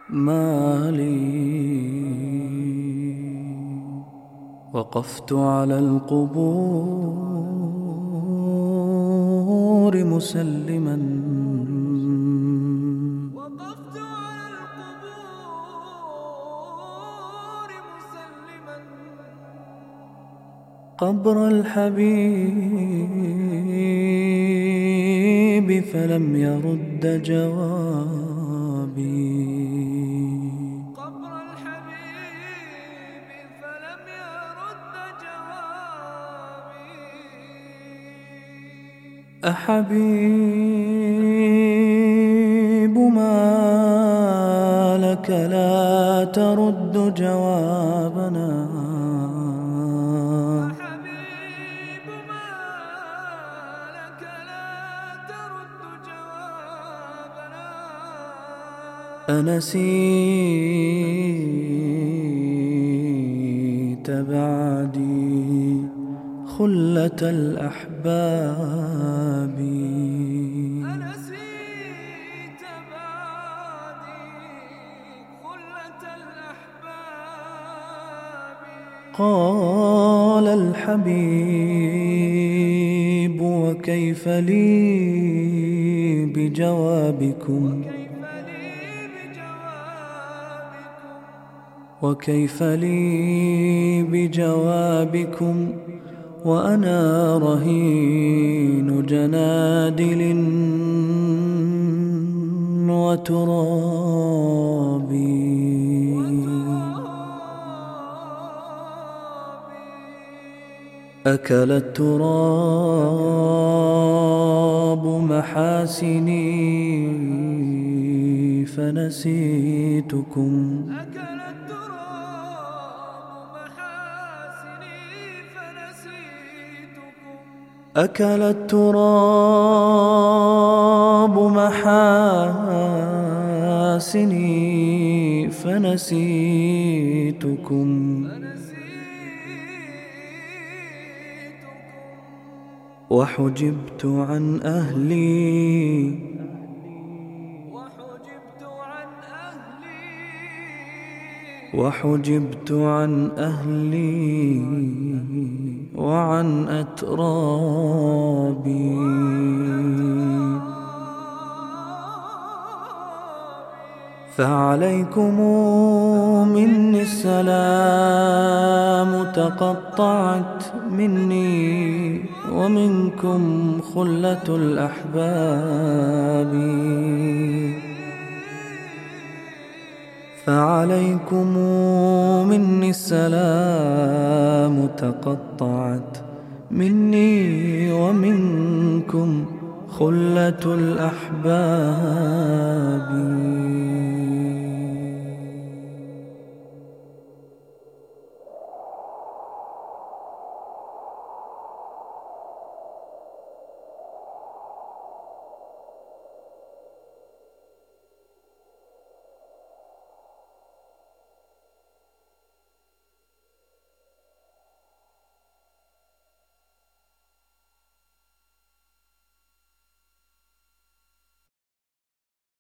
ما لي وقفت على القبور مسلما قبر الحبيب فلم يرد جوابي. أحبيب ما لك لا ترد جوابنا؟ أنسيت بعدي خلة الأحباب؟ قال الحبيب وكيف لي بجوابكم؟ وكيف لي بجوابكم وأنا رهين جنادل وتراب؟ أكل التراب محاسني فنسيتكم. أكل التراب محاسني فنسيتكم. وحجبت عن أهلي وحجبت عن أهلي وعن أترابي. فعليكم مني السلام تقطعت مني ومنكم خلة الأحباب. فعليكم مني السلام تقطعت مني ومنكم خلة الأحباب.